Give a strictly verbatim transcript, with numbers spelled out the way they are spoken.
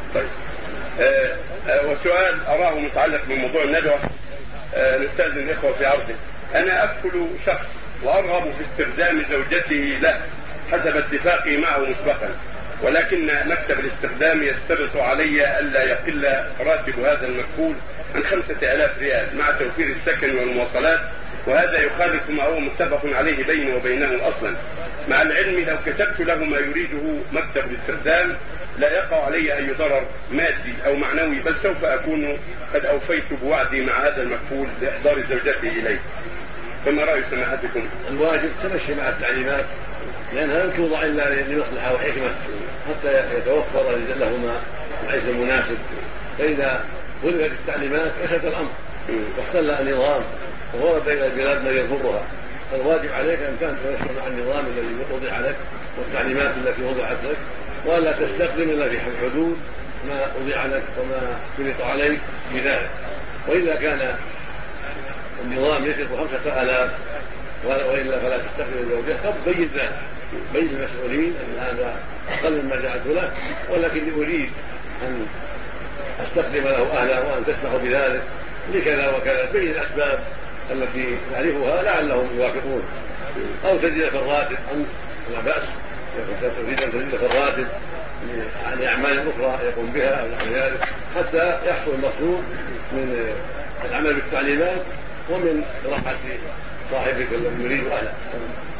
طيب آه آه وسؤال أراه متعلق بموضوع الندوة. آه نستأذن الإخوة في عرضه. أنا أدخل شخص وأرغب في استخدام زوجته له حسب اتفاقي معه مسبقا، ولكن مكتب الاستخدام يشترط علي ألا يقل راتب هذا المكفول عن خمسة آلاف ريال مع توفير السكن والمواصلات، وهذا يخالف ما هو متفق عليه بيني وبينه أصلا، مع العلم لو كتبت له ما يريده مكتب الاستخدام لا يقع علي أي ضرر مادي أو معنوي، بل سوف أكون قد أوفيت بوعدي مع هذا المكفول بإحضار زوجته إليه. فما رأي سماحتكم؟ الواجب تمشي مع التعليمات، لأنها لن توضع إلا لمصلحة وحكمة حتى يتوفر لهما العيش المناسب. فإذا ولغت التعليمات فسد الأمر واختل النظام وغرب إلى البلاد من يرفضها. فالواجب عليك أن تمشي مع النظام الذي وضع لك والتعليمات التي وضعت لك، ولا تستخدم إلا في حدود ما وضع لك وما فرض عليك بذلك. وإذا كان النظام يشرف خمسة آلاف وإلا فلا تستخدم الزوجة، طب بين ذلك، بين المسؤولين أن هذا أقل مما جعلت له، ولكن أريد أن أستخدم له أهلا وأن تسمح بذلك لكذا وكذا، بين الأسباب التي نعرفها لعلهم يوافقون، أو تزيد في الراتب أنت لا بأس، تريد أن تزيد في الراتب عن أعمال أخرى يقوم بها أو نحو ذلك، حتى يحصل المطلوب من العمل بالتعليمات ومن راحة صاحبك الذي يريد أهله.